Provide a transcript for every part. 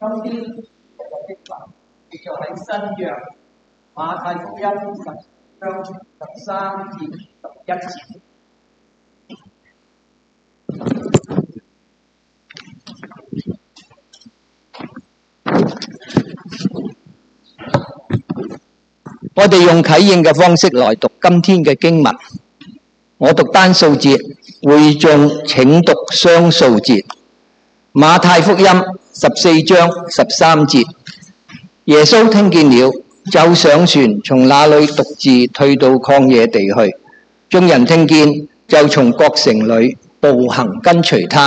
今天我嘅經文記載喺新約馬太福音10章13至11節。我哋用啟應嘅方式來讀今天嘅經文。我讀單數節，會眾請讀雙數節。馬太福音14章13節，耶穌聽見了，就上船，從那裏獨自退到曠野地去。眾人聽見，就從各城裏步行跟隨他。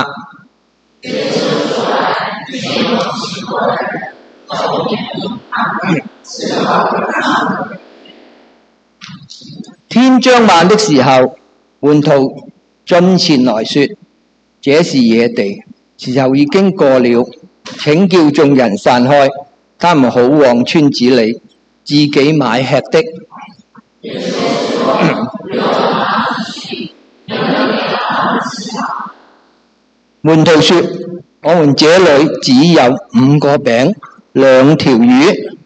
天將晚的時候，門徒進前來說：這是野地，時候已經過了，請叫眾人散開，他們好往村子裏自己買吃的。門徒說：我們這裏只有5個餅2條魚。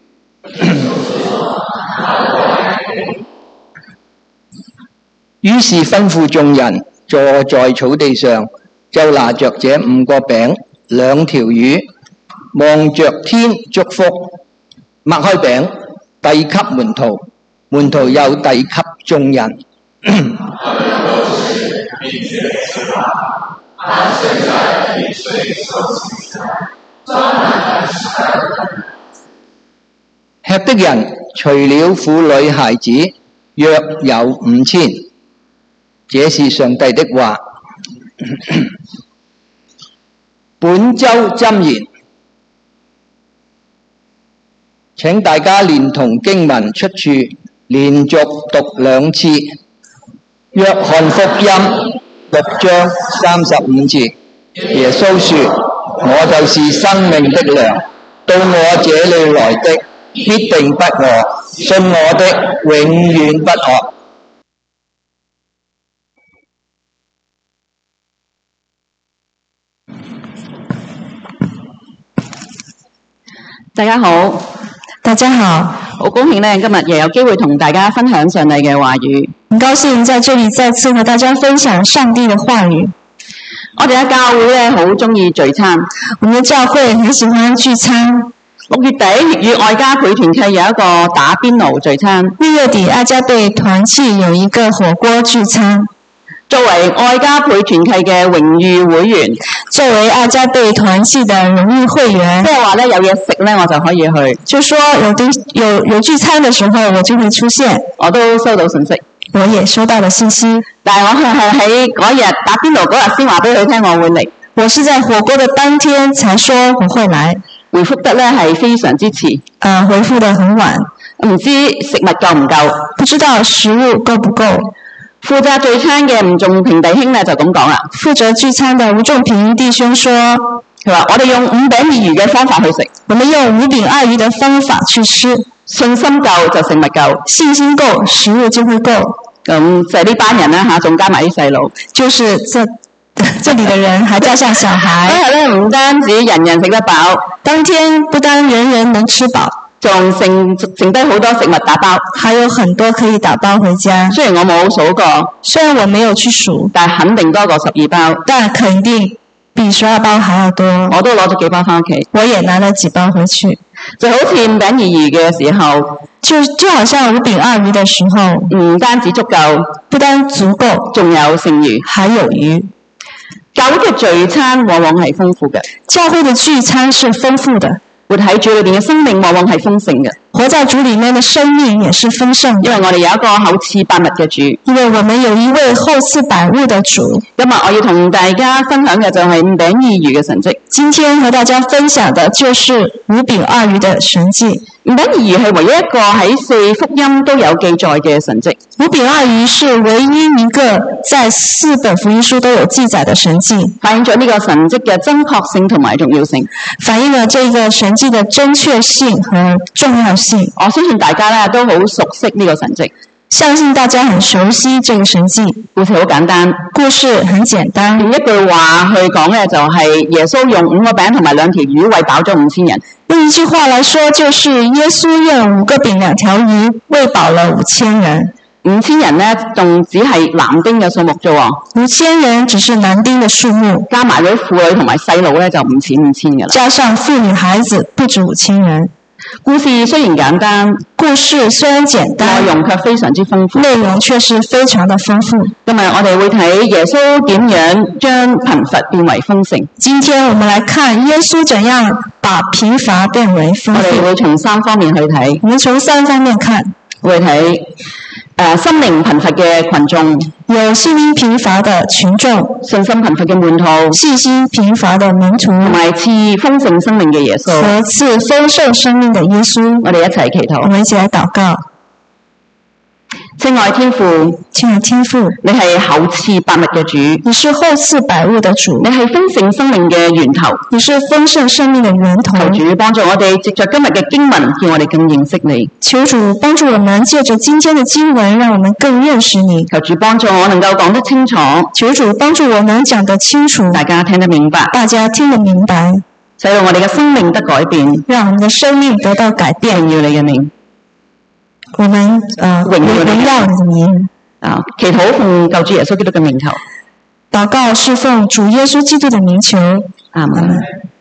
於是吩咐眾人坐在草地上，就拿着這5個餅2條魚，望着天祝福，擘開餅遞給門徒，門徒又遞給眾人。吃的人除了婦女孩子，約有5000。這是上帝的話。本周箴言，請大家連同經文出處連續讀2次。約翰福音6章35節，耶穌說：我就是生命的糧，到我這裏來的必定不餓，信我的永遠不餓。 大家好， 大家好， 好高興呢，今日又有機會同大家分享上帝嘅話語。 很高興在這裡再次和大家分享上帝的話語。 我哋嘅教會呢，好中意聚餐， 我們的教會很喜歡聚餐。 6月底與愛家培團契有一個打邊爐聚餐。 6月底愛家培團契有一個火鍋聚餐。 作為愛家培團契嘅榮譽會員， 作為愛家培團契的榮譽會員， 即係話咧有嘢食咧，我就可以去。 就說有聚餐的時候，我就會出現。 我都收到信息， 我也收到了信息， 但係我係喺嗰日打邊爐嗰日先話俾佢聽我會嚟。 我是在火鍋的當天才說我會來， 回覆得咧係非常之遲， 回覆得很晚， 唔知食物夠唔夠， 不知道食物夠不夠。 負責聚餐嘅吳仲平弟兄咧就咁講啦。 負責聚餐的吳仲平弟兄說， 佢話我哋用5餅2魚嘅方法去食， 我們用5餅2魚的方法去吃， 信心夠就食物夠， 信心夠食物就會夠。 咁就係呢班人啦嚇，仲加埋啲細路， 就是這裡的人還加上小孩。 嗰日咧唔單止人人食得飽， 當天不單人人能吃飽， 仲剩低好多食物打包， 還有很多可以打包回家。 雖然我冇數過， 雖然我沒有去數， 但肯定多過12包， 但肯定比12包還要多。 我都攞咗幾包翻屋企， 我也拿了幾包回去。 就好似5餅2魚嘅時候， 就好像5餅2魚的時候， 唔單止足夠， 不單足夠， 仲有剩餘， 還有餘。 教會嘅聚餐往往係豐富嘅， 教會的聚餐是豐富的。 活喺主裏邊嘅生命往往係豐盛嘅， 活在主裏面的生命也是豐盛的。 因為我哋有一個厚賜百物嘅主， 因為我們有一位厚賜百物的主。 今日我要同大家分享嘅就係5餅2魚嘅神蹟。 今天和大家分享的就是5餅2魚的神蹟。 5餅2魚係唯一一個喺4福音都有記載嘅神蹟。 5餅2魚是唯一一個在4本福音書都有記載的神蹟， 反映咗呢個神蹟嘅真確性同埋重要性， 反映了這個神蹟的正確性和重要性。 我相信大家咧都好熟悉呢個神蹟。 相信大家很熟悉這個神蹟。 故事好簡單， 故事很簡單， 用一句話去講咧，就係耶穌用5個餅同埋2條魚餵飽咗5000人。 用一句話來說，就是耶穌用5個餅2條魚餵飽了5000人。 5000人咧，仲只係男丁嘅數目啫喎。 5000人只是男丁嘅數目， 加埋嗰啲婦女同埋細路咧，就唔止5000嘅啦。 加上婦女孩子，不止5000人。 故事雖然簡單， 故事雖然簡單， 內容卻非常之豐富。 內容卻是非常的豐富。 今日我哋會睇耶穌點樣將貧乏變為豐盛。 今天我們來看耶穌怎樣把貧乏變為豐我哋富。 會從3方面去睇。 我們從3方面看， 會睇心靈貧乏嘅群眾， 有心靈貧乏的群眾， 信心貧乏嘅門徒， 信心貧乏的門徒， 同埋賜豐盛生命嘅耶穌。 和賜豐盛生命的耶穌。 我哋一齊祈我禱。 們一起來禱告。 親愛天父， 親愛天父， 你係厚賜百物嘅主， 你是厚賜百物的主， 你係豐盛生命嘅源頭。 你是豐盛生命的源頭。 求主幫助我哋，藉着今日嘅經文，叫我哋更認識你。 求主幫助我們，借着今天的經文，讓我們更認識你。 求主幫助我能夠講得清楚， 求主幫助我們講得清楚， 大家聽得明白， 大家聽得明白， 使到我哋嘅生命得改變， 讓我們的生命得到改變。 榮耀你嘅名。 我們榮耀你的名。 祈禱奉救主耶穌基督嘅名求。 禱告是奉主耶穌基督的名求。 阿門。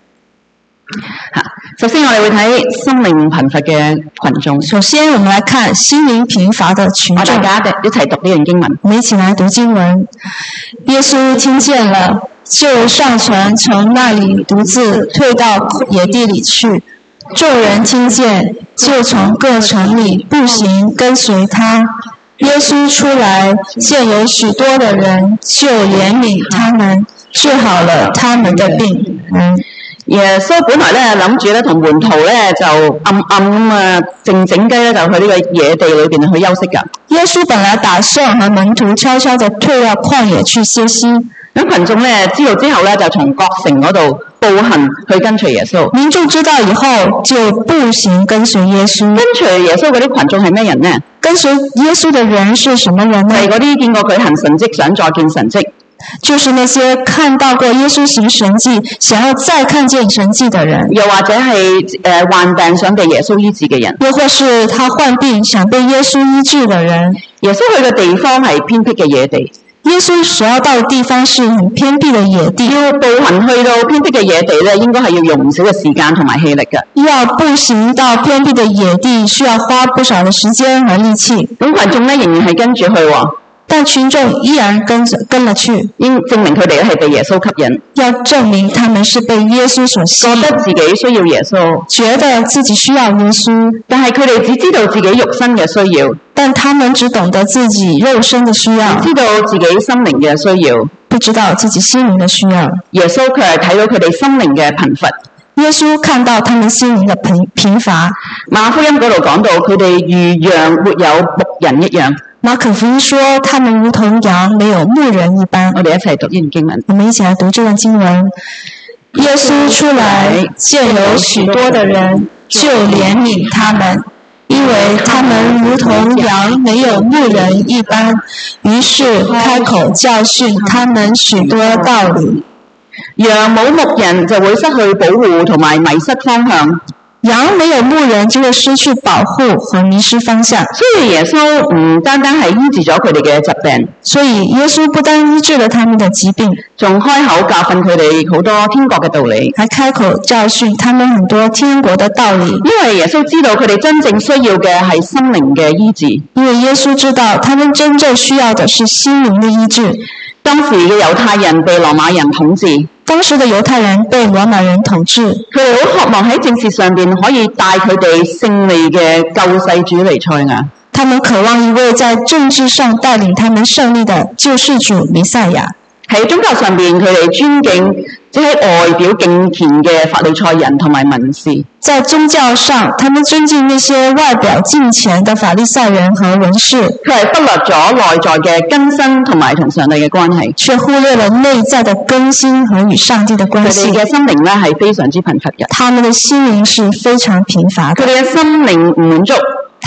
首先我哋會睇心靈貧乏嘅群眾。 首先我們來看心靈貧乏的群眾。 大家一齊讀呢段經文。 我們一起來讀經文。耶穌聽見了，就上船，從那裡獨自退到野地裡去。眾人聽見，就從各城裡步行跟隨他。耶穌出來，見有許多的人，就憐憫他們，治好了他們的病。 耶穌本來咧諗住咧同門徒咧就暗咁啊靜靜雞咧就去呢個野地裏邊去休息㗎。 耶穌本來打算和門徒悄悄地退到曠野去歇息。 咁群眾咧知道之後咧就從各城嗰度步行去跟隨耶穌。 民眾知道以後就步行跟隨耶穌。 跟隨耶穌嗰啲群眾係咩人呢？ 跟隨耶穌的人是什麼人呢？ 係嗰啲見過佢行神蹟，想再見神蹟。 就是那些看到過耶穌行神蹟，想要再看見神蹟的人。 又或者係患病想被耶穌醫治嘅人。 又或是他患病想被耶穌醫治的人。 耶穌去嘅地方係偏僻嘅野地。 耶穌所要到的地方是很偏僻的野地。 要步行去到偏僻嘅野地咧，應該係要用唔少嘅時間同埋氣力嘅。 要步行到偏僻的野地，需要花不少的時間和力氣。 咁群眾咧仍然係跟住去喎。 但群眾依然跟了去， 應證明佢哋咧係被耶穌吸引， 要證明他們是被耶穌所吸引， 覺得自己需要耶穌， 覺得自己需要耶穌， 但係佢哋只知道自己肉身嘅需要， 但他們只懂得自己肉身的需要， 知道自己心靈嘅需要， 不知道自己心靈的需要。 耶穌卻係睇到佢哋心靈嘅貧乏。 耶穌看到他們心靈的貧乏。 馬可福音嗰度講到佢哋如羊沒有牧人一樣。 馬可福音說他們如同羊沒有牧人一般。 我哋一齊讀呢段經文。 我們一起來讀這段經文。耶穌出來，見有許多的人，就憐憫他們，因為他們如同羊沒有牧人一般，於是開口教訓他們許多道理。 羊冇牧人就會失去保護同埋迷失方向。 羊沒有牧人就會失去保護和迷失方向。 所以耶穌唔單單係醫治咗佢哋嘅疾病， 所以耶穌不單醫治了他們的疾病， 仲開口教訓佢哋好多天國嘅道理， 還開口教訓他們很多天國的道理。 因為耶穌知道佢哋真正需要嘅係心靈嘅醫治。 因為耶穌知道他們真正需要的是心靈的醫治。 當時嘅猶太人被羅馬人統治， 當時的猶太人被羅馬人統治， 佢哋好渴望喺政事上邊可以帶佢哋勝利嘅救世主彌賽亞。 他們渴望一位在政治上帶領他們勝利的救世主彌賽亞。 喺宗教上邊，佢哋尊敬即係外表敬虔嘅法利賽人同埋文士。 在宗教上，他們尊敬那些外表敬虔的法利賽人和文士， 佢係忽略咗內在嘅更新同埋同上帝嘅關係， 卻忽略了內在的更新和與上帝的關係。 佢哋嘅心靈咧係非常之貧乏嘅， 他們的心靈是非常貧乏的， 佢哋嘅心靈唔滿足。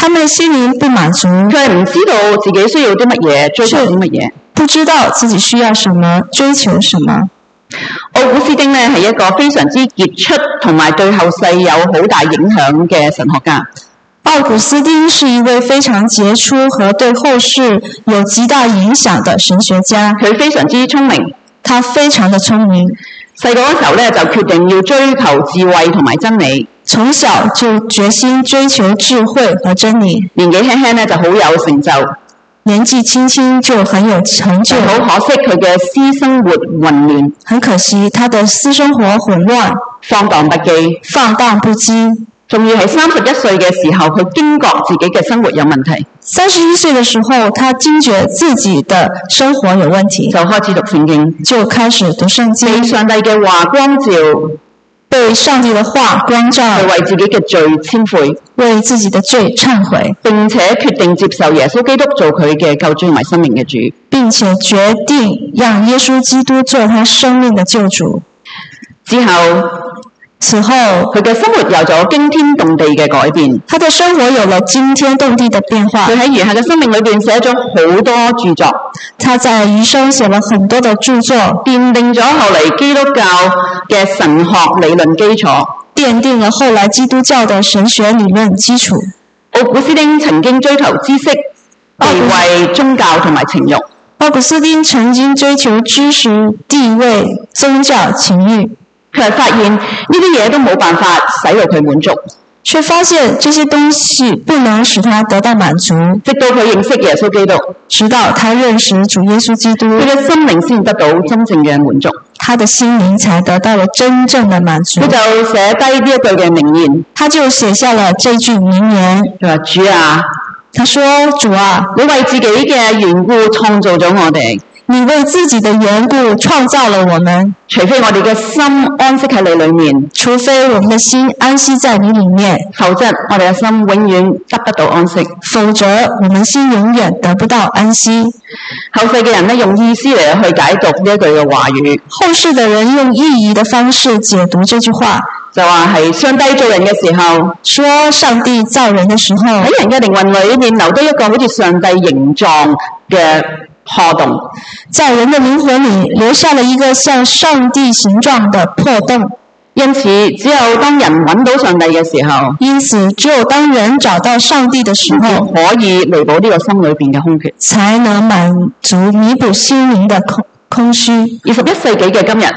他們的心靈不滿足， 佢係唔知道自己需要啲乜嘢，追求啲乜嘢。 不知道自己需要什麼，追求什麼。 奧古斯丁呢係一個非常之傑出同埋對後世有好大影響嘅神學家。 奧古斯丁是一位非常傑出和對後世有極大影響的神學家。 佢非常之聰明， 他非常的聰明。 細個嗰時候呢，就決定要追求智慧同埋真理。 從小就決心追求智慧和真理。 年紀輕輕呢就好有成就。 年紀輕輕就很有成就。 好可惜佢嘅私生活混亂。 很可惜他的私生活混亂， 放蕩不羈。 放蕩不羈。 仲要係31歲嘅時候，佢驚覺自己嘅生活有問題。 31歲的時候，他驚覺自己的生活有問題， 就開始讀聖經， 就開始讀聖經， 被上帝嘅話光照， 被上帝的話光照， 係為自己嘅罪懺悔， 為自己的罪懺悔， 並且決定接受耶穌基督做佢嘅救主同埋生命嘅主， 並且決定讓耶穌基督做他生命的救主。此後， 佢嘅生活有咗驚天動地嘅改變。 他的生活有了驚天動地的變化。 佢喺餘下嘅生命裏邊寫咗好多著作。 他在餘生寫了很多的著作， 奠定咗後嚟基督教嘅神學理論基礎， 奠定了後來基督教的神學理論基礎。 奧古斯丁曾經追求知識、地位、宗教同埋情慾。 奧古斯丁曾經追求知識、地位、宗教、情慾。 佢發現呢啲嘢都冇辦法使到佢滿足， 卻發現這些東西不能使他得到滿足， 直到佢認識耶穌基督， 直到他認識主耶穌基督， 佢嘅心靈先得到真正嘅滿足， 他的心靈才得到了真正的滿足。 佢就寫低呢一句嘅名言， 他就寫下了這句名言。 佢話：主啊， 他說：主啊， 你為自己嘅緣故創造咗我哋。 你為自己的緣故創造了我們， 除非我哋嘅心安息喺你裏面， 除非我們的心安息在你裏面， 否則我哋嘅心永遠得不到安息。 否則我們心永遠得不到安息。 後世嘅人呢，用意思嚟去解讀呢一句嘅話語。 後世的人用意義的方式解讀這句話， 就話係上帝造人嘅時候， 說上帝造人的時候， 喺人嘅靈魂裏面留低一個好似上帝形狀嘅破洞， 在人的靈魂裏留下了一個像上帝形狀的破洞。 因此，只有當人揾到上帝嘅時候， 只有當人找到上帝的時候， 可以彌補呢個心裏邊嘅空缺， 才能滿足彌補心靈的空虛。 21世紀嘅今日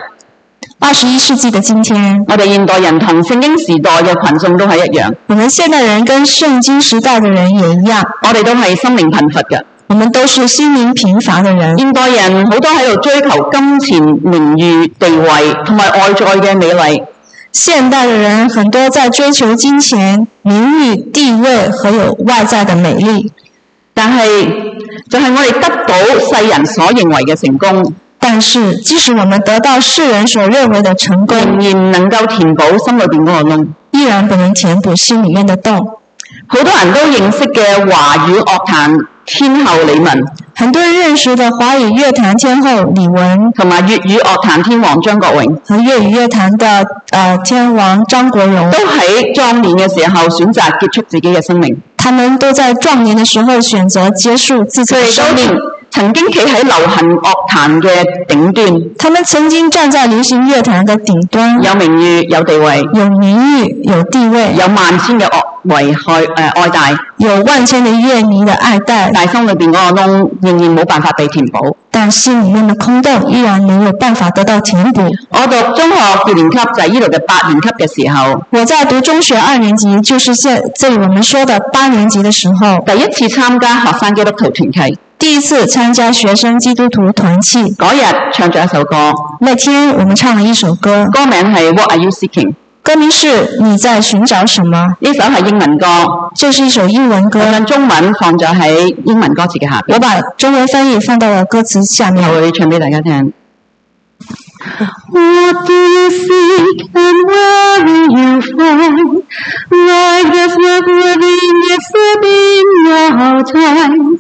，21世紀的今天， 我哋現代人同聖經時代嘅群眾都係一樣。 我們現代人跟聖經時代的人也一樣， 我哋都係心靈貧乏嘅。 我們都是心靈貧乏的人。 現代人好多喺度追求金錢、名譽、地位同埋外在嘅美麗。 現代的人很多在追求金錢、名譽、地位和有外在的美麗。 但係就係我哋得到世人所認為嘅成功， 但是即使我們得到世人所認為的成功， 仍然能夠填補心裏邊嗰個窿， 依然不能填補心裡面的洞。 好多人都認識嘅華語樂壇天后李玟， 很多人認識的華語樂壇天后李玟， 同埋粵語樂壇天王張國榮， 和粵語樂壇的天王張國榮， 都喺壯年嘅時候選擇結束自己嘅生命。 他們都在壯年的時候選擇結束自己的生命。 曾經企喺流行樂壇嘅頂端， 他們曾經站在流行樂壇的頂端， 有名譽、有地位， 有名譽、有地位， 有萬千嘅愛戴， 有萬千的樂迷的愛戴， 但心裏邊嗰個窿仍然冇辦法被填補， 但心裡面的空洞依然沒有辦法得到填補。 我讀中學2年級就係呢度嘅8年級嘅時候， 我在讀中學2年級，就是這裡我們說的8年級的時候， 第一次參加學生基督徒團契， 第一次參加學生基督徒團契， 嗰日唱咗一首歌， 那天我們唱了一首歌， 歌名係 What Are You Seeking？ 歌名是你在尋找什麼？ 呢首係英文歌， 這是一首英文歌， 我將中文放咗喺英文歌詞嘅下邊， 我把中文翻譯放到了歌詞下面， 我會唱俾大家聽。What do you seek and where will you find? Life does not worthiness in your time.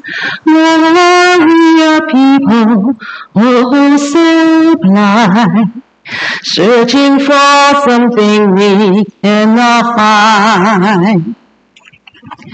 Why we are people oh so blind, searching for something we cannot find.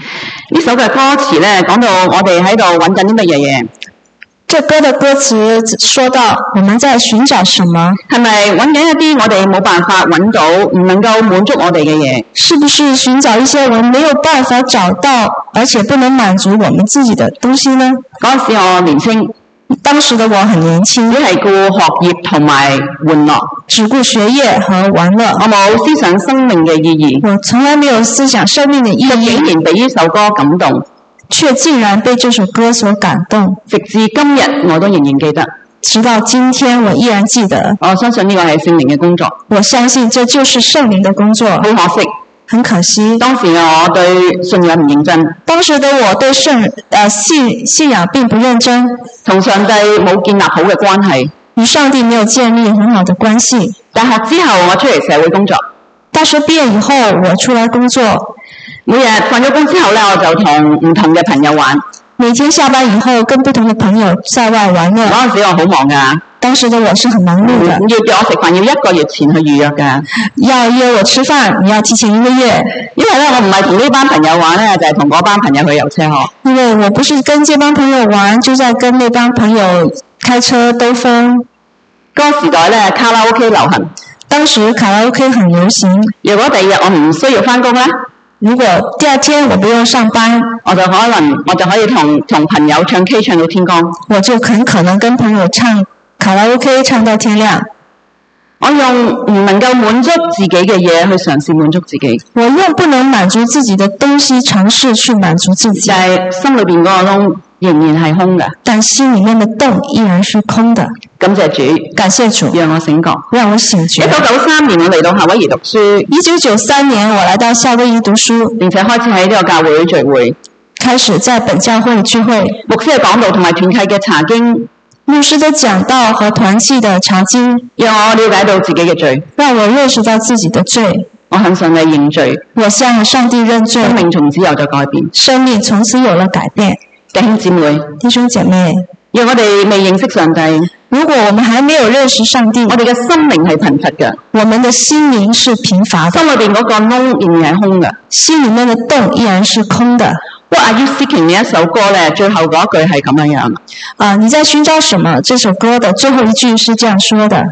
呢首嘅歌詞咧，講到我哋喺度揾緊啲乜嘢嘢？ 这歌的歌词说到我们在寻找什么， 係咪揾緊一啲我哋冇辦法揾到，唔能夠滿足我哋嘅嘢？ 是不是寻找一些我们沒有辦法找到，而且不能滿足我們自己的東西呢？ 嗰陣時我年輕， 當時的我很年輕， 只係顧學業同埋玩樂， 只顧學業和玩樂， 我冇思想生命嘅意義。 我從來沒有思想生命的意竟義， 然被呢首歌感動， 卻竟然被這首歌所感動， 直至今日我都仍然記得。 直到今天我依然記得。 我相信呢個係聖靈嘅工作。 我相信這就是聖靈的工作。 好可惜， 很可惜， 當時我對信仰唔認真， 當時的我對信仰並不認真， 同上帝冇建立好嘅關係。 與上帝沒有建立很好的關係。 大學之後我出嚟社會工作， 大學畢業以後我出來工作， 每日放咗工之後咧，我就同唔同嘅朋友玩。 每天下班以後跟不同的朋友在外玩樂。 嗰陣時我好忙㗎， 當時的我是很忙碌的， 要約我食飯要1個月前去預約㗎。 要約我吃飯，你要提前1個月。 因為咧我唔係同呢班朋友玩咧，就係同嗰班朋友去遊車河。 因為我不是跟這幫朋友玩，就在跟那幫朋友開車兜風。 嗰個時代咧卡拉 OK 流行， 當時卡拉 OK 很流行。 如果第二日我唔需要返工咧， 如果第二天我不用上班， 我就可以同朋友唱 K 唱到天光。 我就很可能跟朋友唱卡拉 OK 唱到天亮。 我用唔能夠滿足自己嘅嘢去嘗試滿足自己， 我用不能滿足自己的東西嘗試去滿足自己， 但係心裏邊嗰個窿仍然係空嘅。 但心裏面的洞依然是空的。 感謝主， 感謝主， 讓我醒覺， 讓我醒覺。 1993年我嚟到夏威夷讀書 1993年我來到夏威夷讀書， 並且開始喺呢個教會聚會， 開始在本教會聚會。 牧師嘅講道同埋團契嘅查經， 牧師的講道和團契的查經， 讓我了解到自己嘅罪， 讓我認識到自己的罪。 我向上帝認罪， 我向上帝認罪， 生命從此有咗改變。 生命從此有了改變。 弟兄姊妹， 弟兄姐妹， 讓我哋未認識上帝， 如果我們還沒有認識上帝， 我哋嘅心靈係貧乏嘅， 我們的心靈是貧乏的， 心裏邊嗰個窿仍然係空嘅。 心裡面的洞依然是空的。 What are you seeking 呢一首歌咧，最後嗰一句係咁樣樣。 你在尋找什麼？這首歌的最後一句是這樣說的。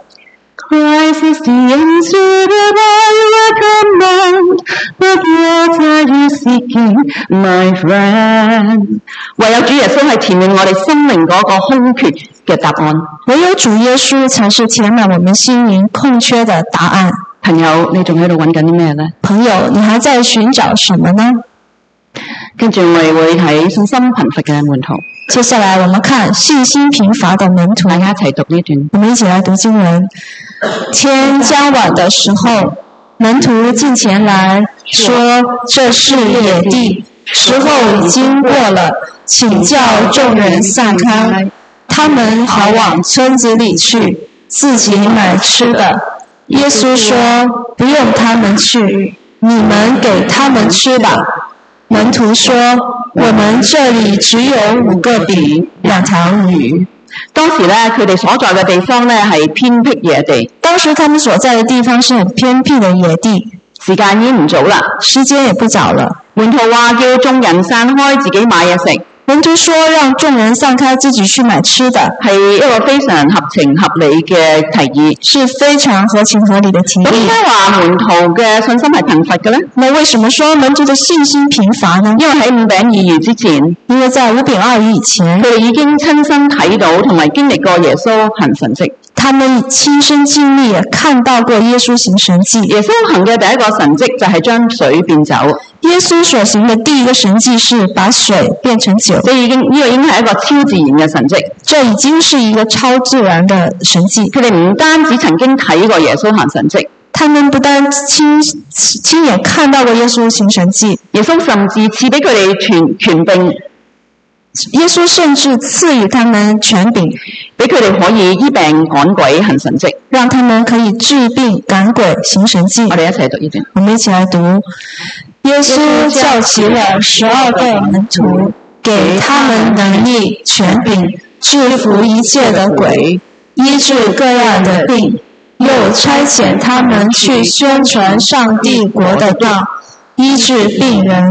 Christ is the answer that I recommend, but what are you seeking, my friend？ 唯有主耶穌係填滿我哋生命嗰個空缺嘅答案。 唯有主耶穌才是填滿我們心靈空缺的答案。 朋友，你仲喺度揾緊啲咩呢？ 朋友，你還在尋找什麼呢？ 跟住我哋會睇信心貧乏嘅門徒。 接下來我們看信心貧乏的門徒。 大家一齊讀呢段。 我們一起來讀經文。天將晚的時候，門徒進前來說：這是野地，時候已經過了，請叫眾人散開，他們好往村子裡去，自己買吃的。耶穌說：不用他們去，你們給他們吃吧。門徒說：我們這裡只有5個餅，2條魚。 當時咧，佢哋所在嘅地方咧係偏僻野地。 當時他們所在的地方是很偏僻的野地， 時間已經唔早啦， 時間也不早了。 門徒話叫眾人散開，自己買嘢食。 門徒說讓眾人散開，自己去買吃的， 係一個非常合情合理嘅提議， 是非常合情合理的提議。 咁點解話門徒嘅信心係貧乏嘅呢？ 那為什麼說門徒的信心貧乏呢？ 因為喺5餅2魚之前， 因為在5餅2魚以前， 佢哋已經親身睇到同埋經歷過耶穌行神蹟。 他們親身經歷看到過耶穌行神蹟。 耶穌行嘅第一個神蹟就係將水變酒。 耶穌所行的第一個神蹟是把水變成酒。 所以呢個已經係一個超自然嘅神蹟。 這已經是一個超自然的神蹟。 佢哋唔單止曾經睇過耶穌行神蹟， 他們不但親眼看到過耶穌行神蹟， 耶穌甚至賜俾佢哋權柄。 耶穌甚至賜予他們權柄， 俾佢哋可以醫病趕鬼行神蹟， 讓他們可以治病趕鬼行神蹟。 我哋一齊讀呢段。 我們一起來讀。耶穌叫起了12個門徒，給他們能力、權柄，制服一切的鬼，醫治各樣的病，又差遣他們去宣傳上帝國的道，醫治病人。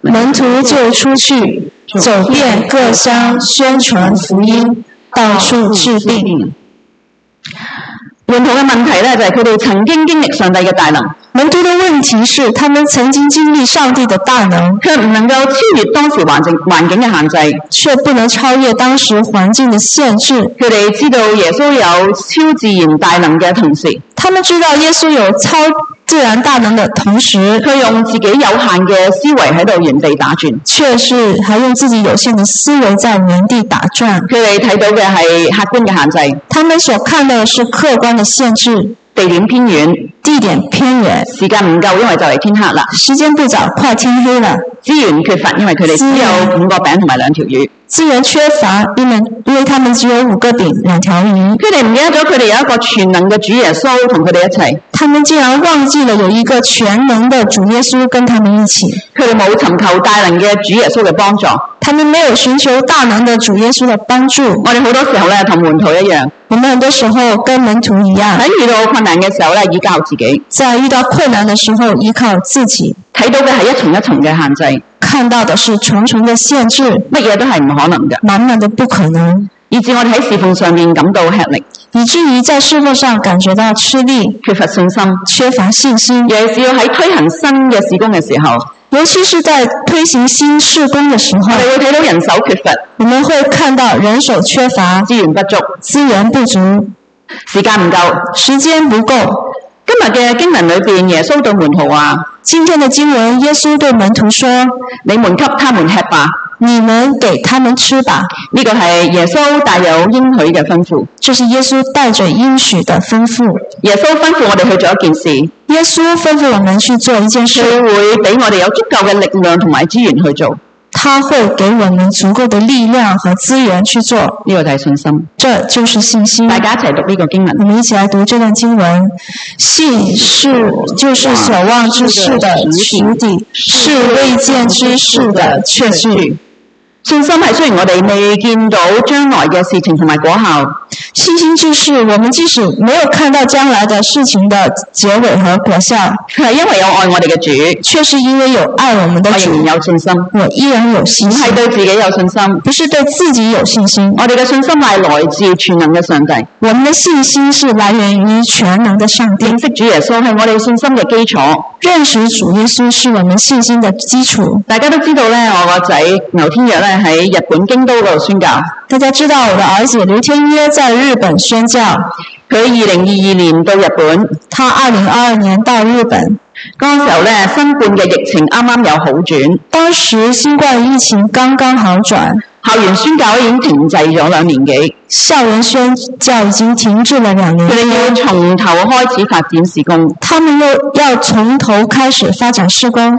門徒就出去，走遍各鄉，宣傳福音，到處治病。 門徒嘅問題咧，就係佢哋曾經經歷上帝嘅大能， 門徒的問題是，他們曾經經歷上帝的大能， 卻唔能夠超越當時環境嘅限制， 卻不能超越當時環境的限制。 佢哋知道耶穌有超自然大能嘅同時， 他們知道耶穌有超自然大能的同時， 佢用自己有限嘅思維喺度原地打轉， 卻是還用自己有限的思維在原地打轉。 佢哋睇到嘅係客觀嘅限制， 他們所看到的是客觀的限制， 地點偏遠， 地點偏遠， 時間唔夠，因為就嚟天黑啦， 時間不早，快天黑了， 資源缺乏，因為佢哋只有5個餅同埋2條魚。 資源缺乏，因為他們只有5個餅2條魚。 佢哋唔記得咗佢哋有一個全能嘅主耶穌同佢哋一齊。 他們竟然忘記了有一個全能的主耶穌跟他們一起。 佢哋冇尋求大能嘅主耶穌嘅幫助。 他們沒有尋求大能的主耶穌的幫助。 我哋好多時候咧同門徒一樣。 我們很多時候跟門徒一樣。 喺遇到困難嘅時候咧，依靠自己。 在遇到困難的時候，依靠自己。 睇到嘅係一重一重嘅限制。 看到的是重重的限制， 乜嘢都係唔可能嘅， 滿滿的不可能， 以致我哋喺侍奉上面感到吃力， 以至於在侍奉上感覺到吃力， 缺乏信心， 缺乏信心。 尤其是要喺推行新嘅事工嘅時候， 尤其是在推行新事工的時候， 我哋會睇到人手缺乏， 我們會看到人手缺乏， 資源不足， 時間不夠。 今日嘅經文裏邊，耶穌對門徒話： 今天的經文，耶穌對門徒說： 你們給他們吃吧， 你們給他們吃吧。 呢個係耶穌帶有應許嘅吩咐。 這是耶穌帶着應許的吩咐。 耶穌吩咐我哋去做一件事。 耶穌吩咐我們去做一件事。 佢會俾我哋有足夠嘅力量同埋資源去做。 他會給我們足夠的力量和資源去做， 呢個就係信心， 這就是信心。 大家一齊讀呢個經文， 我們一起來讀這段經文。信是就是所望之事的實底，是未見之事的確據。 信心係雖然我哋未見到將來嘅事情同埋果效， 信心就是我們即使沒有看到將來的事情的結尾和果效， 係因為有愛我哋嘅主， 卻是因為有愛我們的主， 我仍然有信心， 我依然有信心， 唔係對自己有信心， 不是對自己有信心。 我哋嘅信心係來自全能嘅上帝， 我們的信心是來源於全能的上帝。 認識主耶穌係我哋信心嘅基礎， 認識主耶穌是我們信心的基礎。 大家都知道咧，我個仔牛天約咧喺日本京都嗰度宣教。 大家知道我的兒子劉天約在日本宣教， 佢2022年到日本， 他2022年到日本。 嗰時候咧，新冠嘅疫情啱啱有好轉， 當時新冠疫情剛剛好轉， 校園宣教已經停滯咗2年幾， 校園宣教已經停滯了2年。 佢哋要從頭開始發展事工， 他們又要從頭開始發展事工。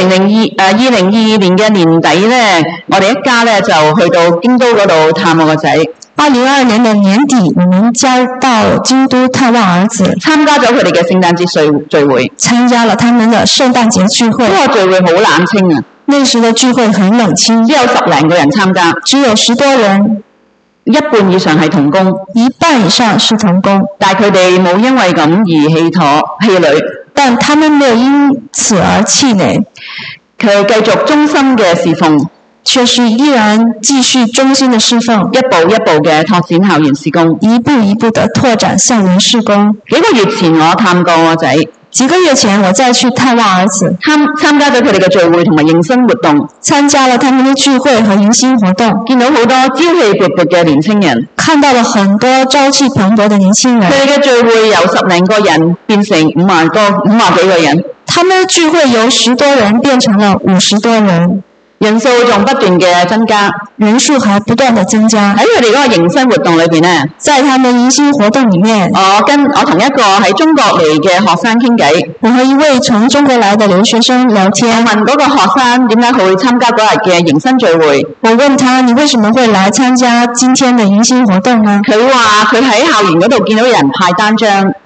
2022年嘅年底咧，我哋一家咧就去到京都嗰度探我個仔。 2022年的年底，我們家到京都探望兒子， 參加咗佢哋嘅聖誕節聚會， 參加了他們的聖誕節聚會。 嗰個聚會好冷清啊！ 那時的聚會很冷清， 只有10零個人參加， 只有10多人， 一半以上係同工， 一半以上是同工。 但係佢哋冇因為咁而氣餒， 但他們沒有因此而氣餒， 佢繼續忠心嘅侍奉， 卻是依然繼續忠心的侍奉， 一步一步嘅拓展校園事工， 一步一步的拓展校園事工。 幾個月前我探過我仔， 幾個月前我再去探望兒子， 參加咗佢哋嘅聚會同埋迎新活動， 參加了他們的聚會和迎新活動， 見到好多朝氣勃勃嘅年輕人， 看到了很多朝氣蓬勃的年輕人。 佢哋嘅聚會由10零個人變成50幾個人， 他們的聚會由10多人變成了50多人。 人數仲不斷嘅增加， 人數還不斷的增加。 喺佢哋嗰個迎新活動裏邊咧， 在他們迎新活動裡面， 我同一個喺中國嚟嘅學生傾偈， 我和一位從中國來的留學生聊天。 我問嗰個學生點解佢會參加嗰日嘅迎新聚會， 我問他你為什麼會來參加今天的迎新活動呢？ 佢話佢喺校園嗰度見到有人派單張，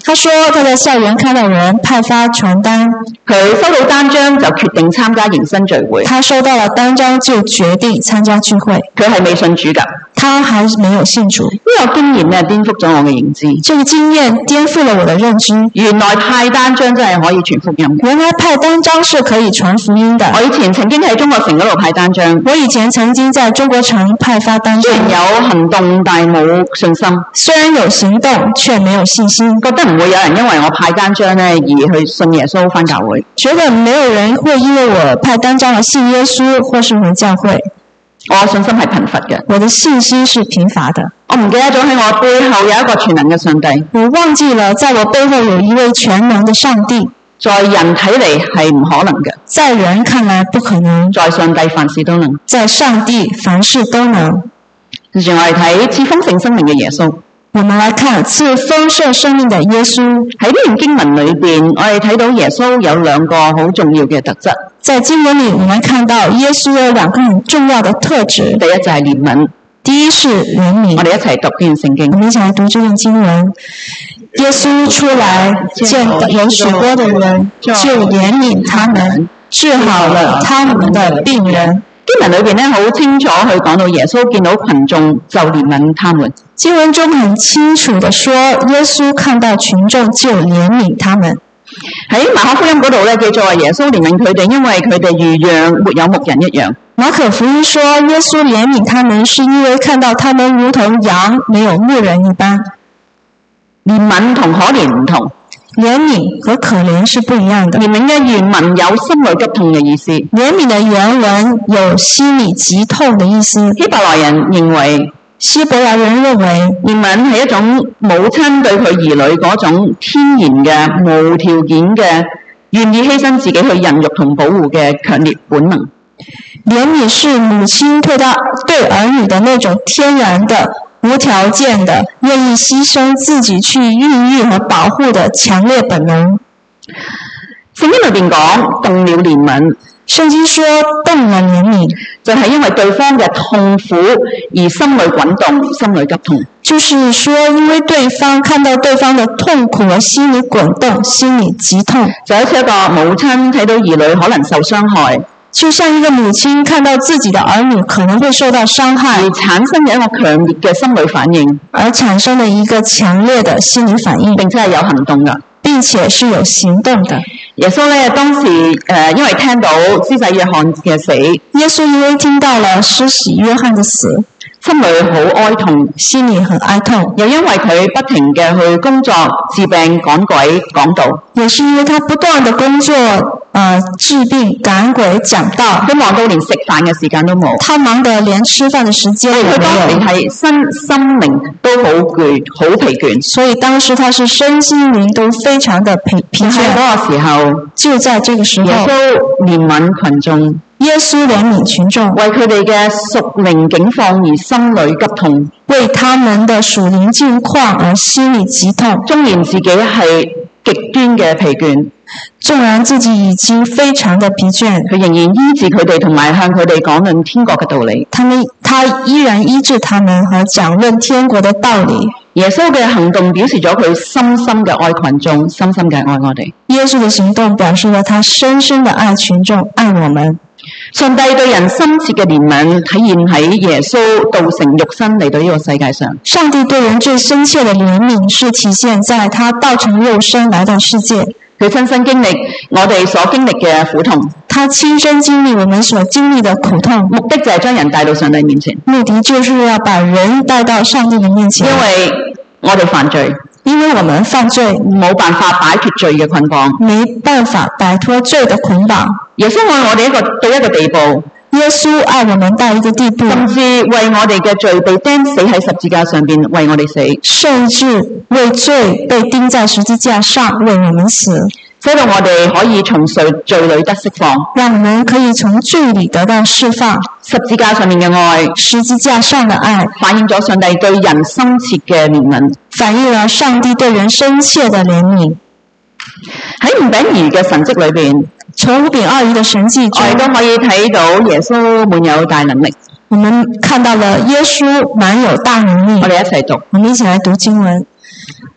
他說他在校園看到人派發傳單， 佢收到單張就決定參加迎新聚會。 他收到了單張就決定參加聚會。 佢係未信主㗎。 他還沒有信主。 呢個經驗咧顛覆咗我嘅認知。 這個經驗顛覆了我的認知。 原來派單張真係可以傳福音。 原來派單張是可以傳福音的。 我以前曾經喺中國城嗰度派單張。 我以前曾經在中國城派發單張。 雖然有行動，但係冇信心。 雖然有行動，卻沒有信心。 覺得唔會有人因為我派單張咧而去信耶穌返教會。 覺得沒有人會因為我派單張而信耶穌或是回教會。 我信心係貧乏嘅。 我的信心是貧乏的。 我唔記得咗喺我背後有一個全能嘅上帝。 我忘記了在我背後有一位全能的上帝。 在人睇嚟係唔可能嘅。 在人看來不可能。 在上帝凡事都能。 在上帝凡事都能。 跟住我哋睇賜豐盛生命嘅耶穌。 我們來看賜豐盛生命的耶穌。 喺呢段經文裏邊，我哋睇到耶穌有兩個好重要嘅特質。 在經文裏，我們看到耶穌有兩個很重要的特質。 第一就係憐憫。 第一是憐憫。 我哋一齊讀呢段聖經。 我們一起來讀這段經文。耶穌出來見有許多的人，就憐憫他們，治好了他們的病人。 經文裏邊咧好清楚去講到耶穌見到群眾就憐憫他們。 經文中很清楚地說，耶穌看到群眾就憐憫他們。 喺馬可福音嗰度咧記載話耶穌憐憫佢哋，因為佢哋如羊沒有牧人一樣。 馬可福音說耶穌憐憫他們，是因為看到他們如同羊沒有牧人一般。 憐憫同可憐唔同。 憐憫和可憐是不一樣的。 憐憫嘅原文有心裏急痛嘅意思。 憐憫的原文有心裏急痛的意思。 希伯來人認為憐憐憫係一種母親對佢兒女嗰種天然嘅無條件嘅願意犧牲自己去孕育同保護嘅強烈本能。 憐憫是母親對兒女的那種天然的無條件的願意犧牲自己去孕育和保護的強烈本能。 聖經裏邊講動了憐憫。 聖經說動了憐憫， 就係因為對方嘅痛苦而心裏滾動，心裏急痛。 就是說，因為對方看到對方的痛苦而心裏滾動，心裏急痛。 就好似一個母親睇到兒女可能受傷害， 就像一個母親看到自己的兒女可能會受到傷害， 而產生嘅一個強烈嘅心理反應， 而產生了一個強烈的心理反應， 並且係有行動㗎。 並且是有行動的。 耶穌咧當時因為聽到施洗約翰嘅死， 耶穌因為聽到了施洗約翰的死， 心裏好哀痛， 心裏很哀痛。 又因為佢不停嘅去工作、治病、趕鬼、講道， 也是因為他不斷的工作、治病、趕鬼、講道， 佢忙到連食飯嘅時間都冇。 他忙得連吃飯的時間也沒有。 佢當時係身心靈都好攰、好疲倦， 所以當時他是身心靈都非常的疲倦。 喺嗰個時候， 就在這個時候， 耶穌憐憫群眾， 耶穌憐憫群眾， 為佢哋嘅屬靈境況而心裏急痛， 為他們的屬靈境況而心裏急痛。 縱然自己係極端嘅疲倦， 縱然自己已經非常的疲倦， 佢仍然醫治佢哋，同埋向佢哋講論天國嘅道理。 他依然醫治他們和講論天國的道理。 耶穌嘅行動表示咗佢深深嘅愛群眾，深深嘅愛我哋。 耶穌的行動表示了他深深的愛群眾，愛我們。 上帝對人深切嘅憐憫體現喺耶穌道成肉身嚟到呢個世界上。 上帝對人最深切的憐憫是體現在他道成肉身來到世界。 佢親身經歷我哋所經歷嘅苦痛， 他親身經歷我們所經歷的苦痛， 目的就係將人帶到上帝面前。 目的就是要把人帶到上帝的面前。 因為我哋犯罪， 因為我們犯罪， 冇辦法擺脫罪嘅捆綁， 沒辦法擺脫罪的捆綁。 耶穌愛我哋到一個地步， 耶穌愛我們到一個地步， 甚至為我哋嘅罪被釘死喺十字架上邊，為我哋死， 甚至為罪被釘在十字架上，為我們死， 使到我哋可以從罪裏得釋放， 讓我們可以從罪裏得到釋放。 十字架上面嘅愛， 十字架上的愛， 反映咗上帝對人深切嘅憐憫， 反映了上帝對人深切的憐憫。 喺五餅二魚嘅神蹟裏邊， 從五餅二魚的神蹟中， 我哋都可以睇到耶穌滿有大能力。 我們看到了耶穌滿有大能力。 我哋一齊讀， 我們一起來讀經文。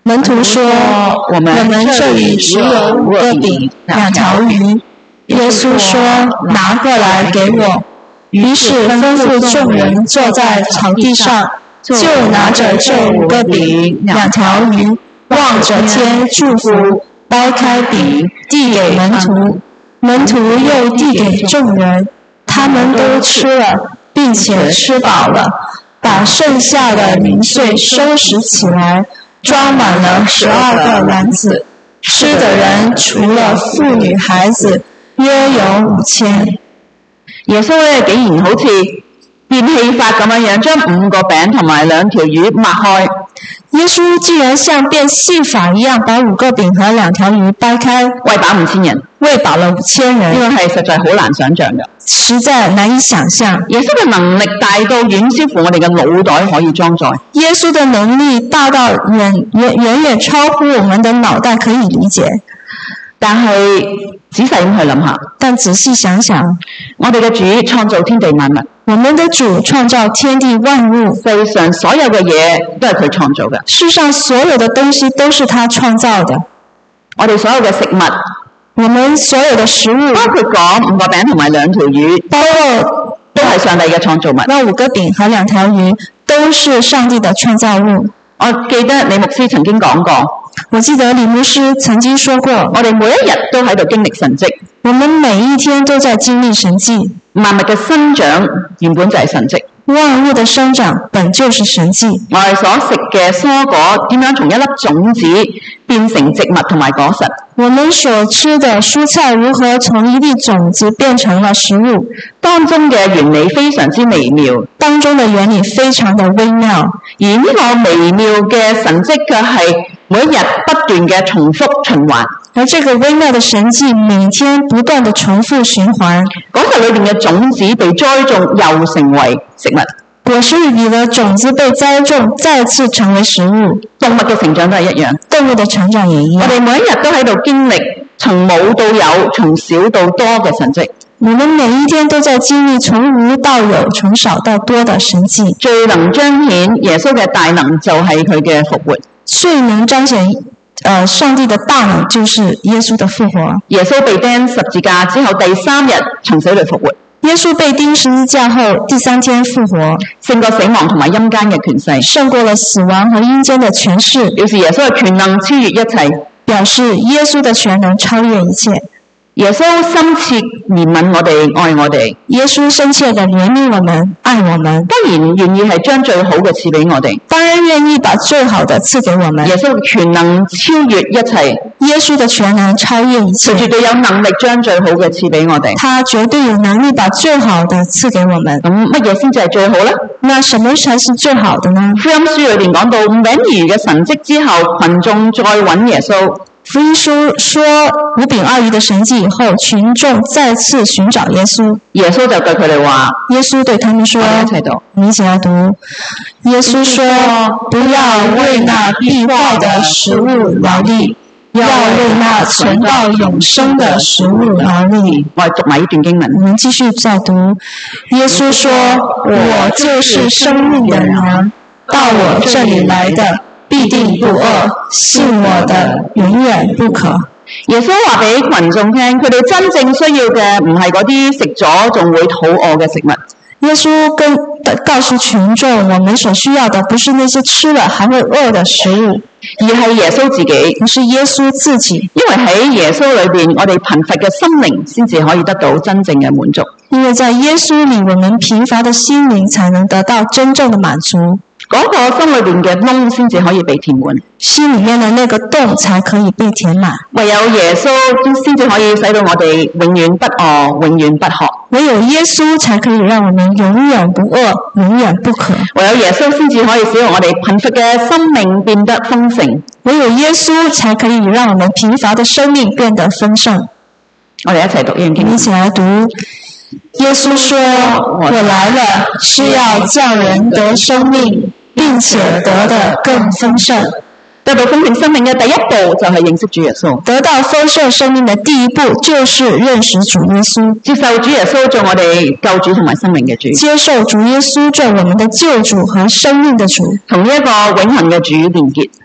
門徒說：我們這裏只有5個餅2條魚。耶穌說：拿過來給我。於是吩咐眾人坐在草地上，就拿着這5個餅2條魚，望着天祝福，掰開餅遞給門徒，門徒又遞給眾人，他們都吃了，並且吃飽了，把剩下的零碎收拾起來，裝滿了12個籃子。吃的人除了婦女孩子，約有5000。 耶穌咧竟然好似變戲法咁樣將5個餅同埋2條魚擘開。 耶穌竟然像變戲法一樣，把5個餅和2條魚掰開， 餵飽5000人， 餵飽了5000人。 呢個係實在好難想像嘅， 實在難以想象。 耶穌嘅能力大到遠超乎我哋嘅腦袋可以裝載。 耶穌的能力大到遠超乎我們的腦袋可以理解。 但係仔細咁去諗下， 但仔細想想， 我哋嘅主創造天地萬物， 我們的主創造天地萬物， 世上所有嘅嘢都係佢創造嘅。 世上所有的東西都是他創造的。 我哋所有嘅食物， 我們所有的食物， 包括講5個餅同埋2條魚，都係上帝嘅創造物。 那5個餅和2條魚都是上帝的創造物。 我記得李牧師曾經講過， 我記得李牧師曾經說過， 我哋每一日都喺度經歷神蹟， 我們每一天都在經歷神蹟。 萬物嘅生長原本就係神蹟， 萬物的生長本就是神蹟。 我哋所食嘅蔬果點樣從一粒種子變成植物同埋果實？ 我們所吃的蔬菜如何從一粒種子變成了食物？ 當中嘅原理非常之微妙， 當中的原理非常的微妙， 而呢個微妙嘅神蹟卻係每一日不斷嘅重複循環。 而這個微妙的神蹟每天不斷的重複循環。 果實裏面嘅種子被栽種，又成為食物。 果實裏的種子被栽種，再次成為食物。 動物嘅成長都係一樣， 動物的成長也一樣。 我哋每一日都喺度經歷從冇到有、從少到多嘅神蹟。 我們每一天都在經歷從無到有、從少到多的神蹟。 最能彰顯耶穌嘅大能就係佢嘅復活。 最能彰顯上帝的大能就是耶穌的復活。 耶穌被釘十字架之後第3日從死裏復活。 耶穌被釘十字架後第3天復活， 勝過死亡同埋陰間嘅權勢， 勝過了死亡和陰間的權勢， 表示耶穌嘅權能超越一切， 表示耶穌的權能超越一切。 耶穌深切憐憫我哋，愛我哋。 耶穌深切地憐憫我們，愛我們。 當然願意係將最好嘅賜俾我哋。 當然願意把最好的賜給我們。 耶穌嘅權能超越一切。 耶穌的權能超越一切。 佢絕對有能力將最好嘅賜俾我哋。 他絕對有能力把最好的賜給我們。 咁乜嘢先至係最好呢？ 那什麼才是最好的呢？ 福音書裏邊講到5餅2魚嘅神蹟之後，群眾再揾耶穌。 福音書說5餅2魚的神蹟以後，群眾再次尋找耶穌。 耶穌就對佢哋話： 耶穌對他們說， 我哋一齊讀， 你一起來讀。耶穌說：不要為那必壞的食物勞力，要為那存到永生的食物勞力。 我哋讀埋呢段經文。 我們繼續再讀。耶穌說：我就是生命的糧，到我這裏來的必定不餓，信我的永遠不渴。 耶穌話俾群眾聽，佢哋真正需要嘅唔係嗰啲食咗仲會肚餓嘅食物。 耶穌告訴群眾，我們所需要的不是那些吃了還會餓的食物， 而係耶穌自己。 而是耶穌自己。 因為喺耶穌裏邊，我哋貧乏嘅心靈先至可以得到真正嘅滿足。 因為在耶穌裏，我們貧乏的心靈才能得到真正的滿足。 嗰個心裏邊嘅窿先至可以被填滿， 心裏面的那個洞才可以被填滿。 唯有耶穌先至可以使到我哋永遠不餓，永遠不渴。 唯有耶穌才可以讓我們永遠不餓，永遠不渴。 唯有耶穌先至可以使到我哋貧乏嘅生命變得豐盛。 唯有耶穌才可以讓我們貧乏的生命變得豐盛。 我哋一齊讀呢段經文。 一起來讀。耶穌說：我來了，是要叫人得生命，並且得的更豐盛。 得到豐盛生命嘅第一步就係認識主耶穌。 得到豐盛生命的第一步就是認識主耶穌， 接受主耶穌做我哋救主同埋生命嘅主。 接受主耶穌做我們的救主和生命的主， 同呢一個永恆嘅主連結。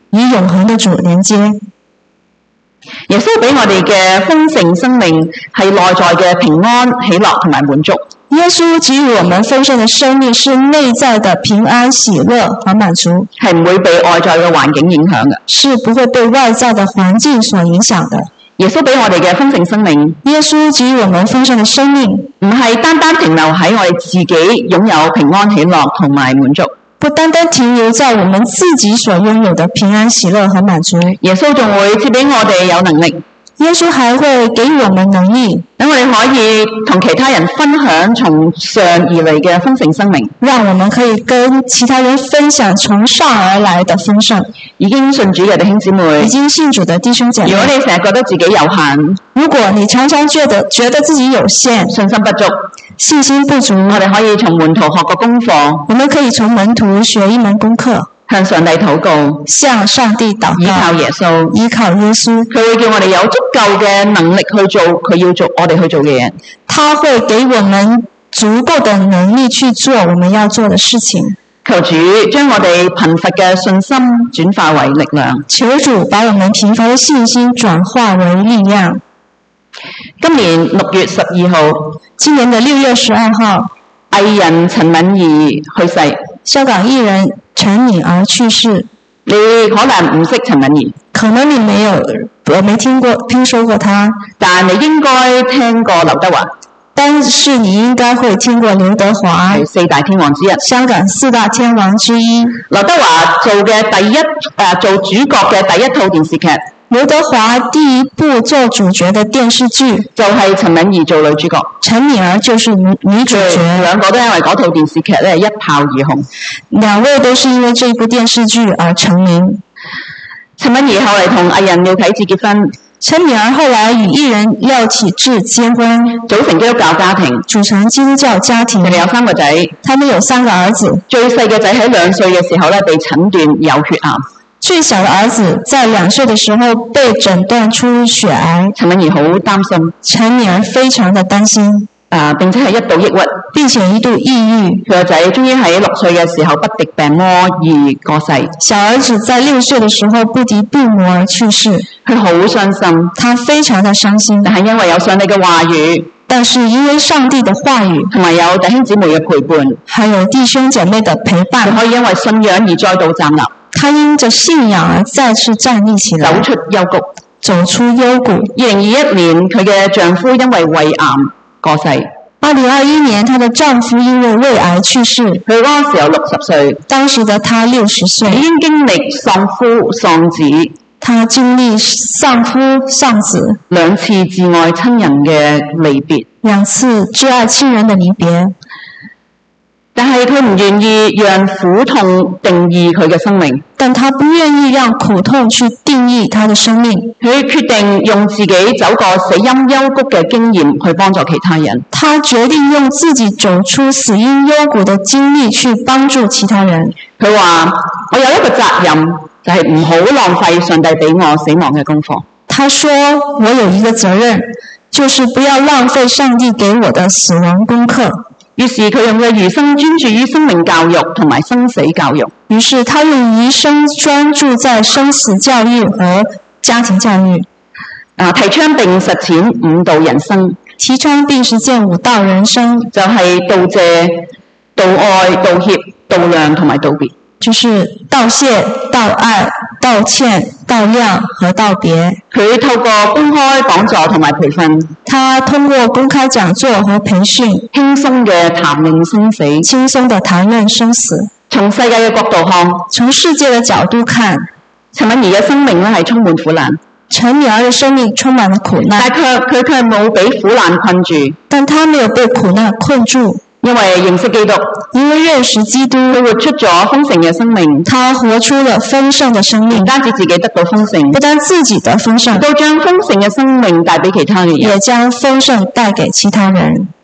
與永恆的主連接。 耶穌俾我哋嘅豐盛生命係內在嘅平安、喜樂同埋滿足。 耶穌給予我們豐盛的生命是內在的平安、喜樂和滿足， 係唔會被外在嘅環境影響嘅。 是不會被外在的環境所影響的。 耶穌俾我哋嘅豐盛生命， 耶穌給予我們豐盛的生命， 唔係單單停留喺我哋自己擁有平安、喜樂同埋滿足。 不單單停留在我們自己所擁有的平安、喜樂和滿足， 耶穌仲會賜俾我哋有能力， 耶穌還會給予我們能力， 等我哋可以同其他人分享從上而嚟嘅豐盛生命。 讓我們可以跟其他人分享從上而來的豐盛。 已經信主嘅弟兄姊妹， 已經信主的弟兄姐妹， 如果你成日覺得自己有限， 如果你常常覺得自己有限， 信心不足， 信心不足， 我哋可以從門徒學個功課， 我們可以從門徒學一門功課， 向上帝禱告， 向上帝禱告， 依靠耶穌， 依靠耶穌， 佢會叫我哋有足夠嘅能力去做佢要做我哋去做嘅嘢。 他會給我們足夠的能力去做我們要做的事情。 求主將我哋貧乏嘅信心轉化為力量。 求主把我們貧乏的信心轉化為力量。 今年6月12號， 今年的6月12號， 藝人陳敏儀去世。 香港藝人陳敏兒去世。 你可能唔識陳敏儀， 可能你沒聽說過他， 但你應該聽過劉德華。 但是你應該會聽過劉德華， 係4大天王之一， 香港4大天王之一。 劉德華做主角嘅第一套電視劇， 劉德華第一部做主角的電視劇就係陳敏儀做女主角， 陳敏兒就是女主角。 兩個都因為嗰套電視劇咧一炮而紅， 兩位都是因為這部電視劇而成名。 陳敏儀後嚟同藝人廖啟智結婚， 陳敏兒後來與藝人廖啟智結婚， 組成基督教家庭， 組成基督教家庭。 佢哋有3個仔， 他們有3個兒子。 最細嘅仔喺2歲嘅時候咧被診斷有血癌。 最小的兒子在2歲的時候被診斷出血癌。 陳敏儀好擔心， 陳敏兒非常的擔心， 並且係一度抑鬱， 並且一度抑鬱。 佢個仔終於喺6歲嘅時候不敵病魔而過世。 小兒子在6歲的時候不敵病魔而去世， 佢好傷心， 他非常的傷心。 但係因為有上帝嘅話語， 但是因為上帝的話語， 同埋有弟兄姊妹嘅陪伴， 還有弟兄姐妹的陪伴， 佢可以因為信仰而再度站立。 他因着信仰而再次站立起來， 走出幽谷。 走出幽谷。 2021年，佢嘅丈夫因為胃癌過世。 2021年，她的丈夫因為胃癌去世。 佢嗰個時候60歲， 當時的她60歲， 已經經歷喪夫喪子。 她經歷喪夫喪子 2次摯愛親人嘅離別 ，2次摯愛親人的離別。 但係佢唔願意讓苦痛定義佢嘅生命， 但他不願意讓苦痛去定義他的生命。 佢決定用自己走過死蔭幽谷嘅經驗去幫助其他人。 他決定用自己走出死蔭幽谷的經歷去幫助其他人。 佢話：我有一個責任，就係唔好浪費上帝俾我死亡嘅功課。 他說：我有一個責任，就是不要浪費上帝給我的死亡功課。 於是佢用佢餘生專注於生命教育同埋生死教育。 於是他用餘生專注在生死教育和家庭教育。 提倡並實踐5道人生。 提倡並實踐5道人生， 就係道謝、道愛、道歉、道諒同埋道別。 就是道謝、道愛、道歉、道諒和道別。 佢透過公開講座同埋培訓， 他通過公開講座和培訓， 輕鬆嘅談論生死， 輕鬆的談論生死。 從世界嘅角度看， 從世界的角度看， 陳敏儀嘅生命咧係充滿苦難。 陳敏兒的生命充滿了苦難， 但佢卻冇俾苦難困住。 但他沒有被苦難困住， 因為認識基督， 因為認識基督， 佢活出咗豐盛嘅生命。 他活出了豐盛的生命， 唔單止自己得到豐盛， 不單自己的豐盛， 都將豐盛嘅生命帶俾其他嘅人。 也將豐盛帶給其他人。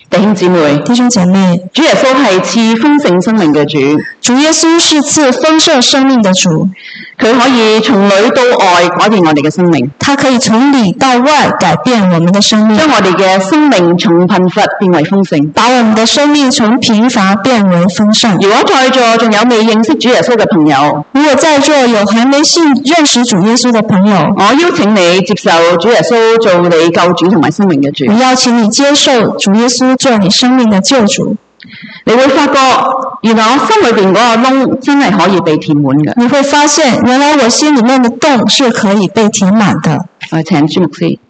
弟兄姊妹， 弟兄姐妹， 主耶穌係賜豐盛生命嘅主， 主耶穌是賜豐盛生命的主， 佢可以從裏到外改變我哋嘅生命， 他可以從裏到外改變我們的生命， 將我哋嘅生命從貧乏變為豐盛。 把我們的生命從貧乏變為豐盛。 如果在座仲有未認識主耶穌嘅朋友， 如果在座有還沒認識主耶穌的朋友， 我邀請你接受主耶穌做你救主同埋生命嘅主。 我邀請你接受主耶穌做你生命的救主。 你會發覺，原來我心裏邊嗰個窿真係可以被填滿嘅。 你會發現，原來我心裏面的洞是可以被填滿的。 我請朱牧師。